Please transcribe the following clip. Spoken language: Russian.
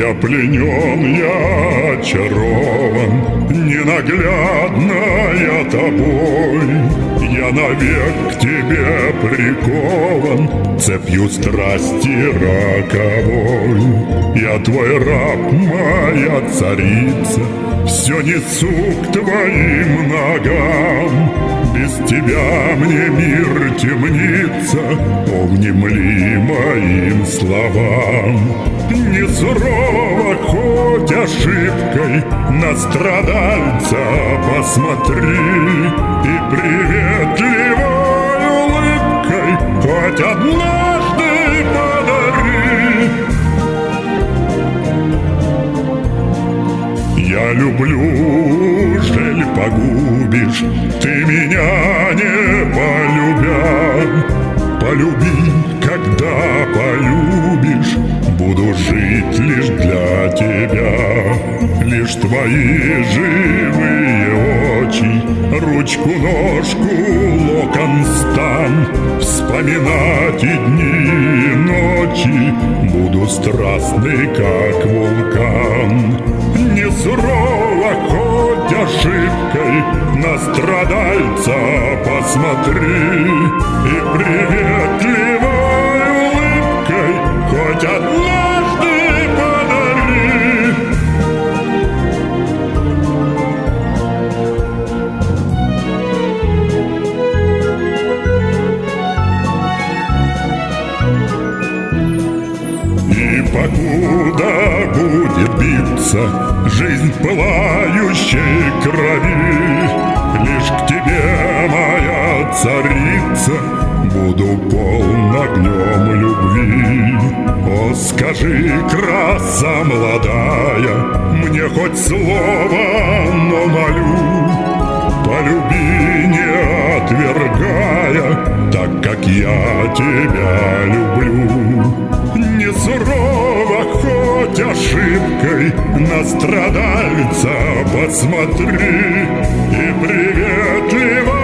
Я пленен, я очарован, ненаглядная тобой. Я навек к тебе прикован цепью страсти роковой. Я твой раб, моя царица, все несу к твоим ногам. Без тебя мне мир темнится, о, внемли моим словам. Не сурово, хоть ошибкой, на страдальца посмотри, и приветливой улыбкой хоть однажды подари. Я люблю, жаль погубишь ты меня, не полюбя. Полюби, когда полюбишь, буду жить лишь для тебя. Лишь твои живые очи, ручку-ножку, локон стан. Вспоминать и дни, и ночи буду страстный, как вулкан. Не сурово, хоть ошибкой, на страдальца посмотри, и приветливой улыбкой хоть однажды подари. И покуда будет биться жизнь пылающей крови, лишь к тебе, моя царица, буду полон огнем любви. О, скажи, краса молодая, мне хоть слово, но молю, полюби, не отвергая, так как я тебя люблю. Не сурово, хоть ошибкой, на страдальца посмотри, и приветливо